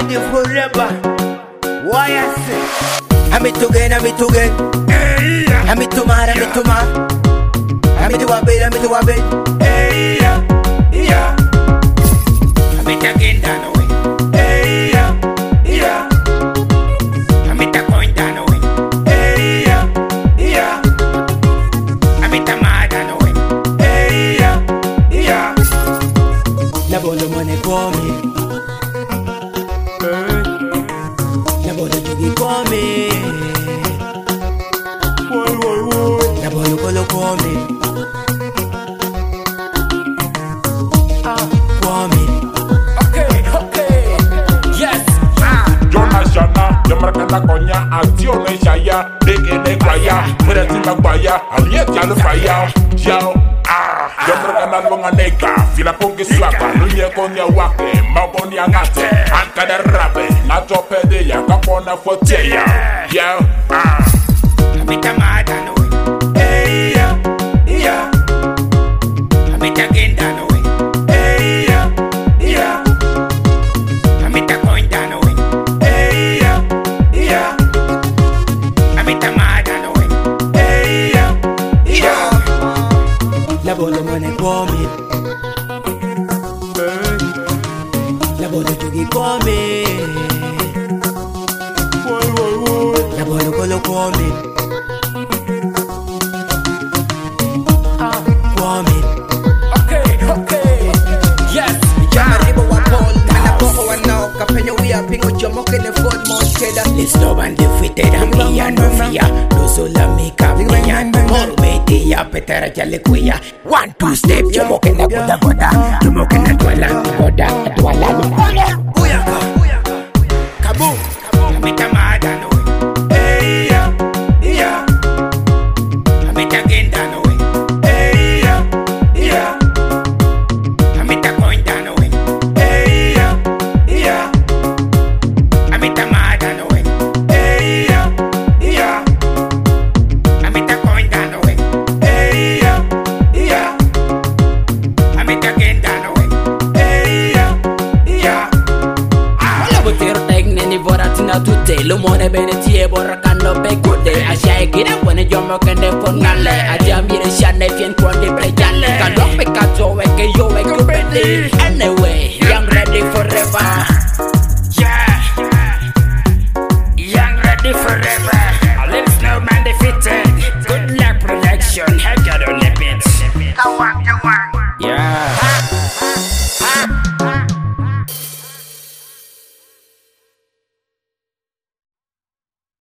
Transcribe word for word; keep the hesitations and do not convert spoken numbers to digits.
ready forever. Why I say? I'm it again, I'm it again. I'm it tomorrow, I'm it tomorrow. I'm it to a bed, I'm it to a bed. Hey, yeah, yeah. I'm it again, down away. Hey, yeah, yeah. I'm it a coin down away. Hey, yeah, yeah. I'm it a mad down away. Hey, yeah, yeah. Never the money for me. Never the jiggy for me. Never you go look for me. La coña, acción en Shaya, de que ne guaya, fuera sin la guaya, alieta al falla, yao, ah, yo creo que no van a negar, fila con que suaca, no ye con ya wake, ma con ya ngate, anca de rape, la tope de ya, capona fotella, yao, ah. Amita mata no, hey ya, ya, amita genda no, hey ya, ya, amita coinda no. La bola money for me. La bola jugi for me. La bola colo for me. Ah, for me. Okay, okay. Yes. Jama ribo wa Paul. Mana boko wa now. Kapenya we are pingo jomo kene Ford Moscheda. Let's love and defeated and me and no fear. No sola make up me and more meti ya petera jale kuya. One two step jomo kene goda goda. Jomo kene twala goda twala. Buyaka. Kaboom. Amita mada no. Hey ya. Ya. Amita genda no. Hey ya. Ya. Amita coinda no. Hey ya. Ya. Amita mada no. Hey ya. Ya. Amita coinda no. Hey ya. Ya. Amita genda no. Hey ya. Ya. Wala butir tek neni boratina tutte lo mone bene tie borakando be gode asya gira wona jomo kende pon ngale aja mire shane fien konde prejalle kan dok be kato we ke yo we go ready anyway young ready forever yeah young ready forever a little snow man defeated good luck production head on the beats yeah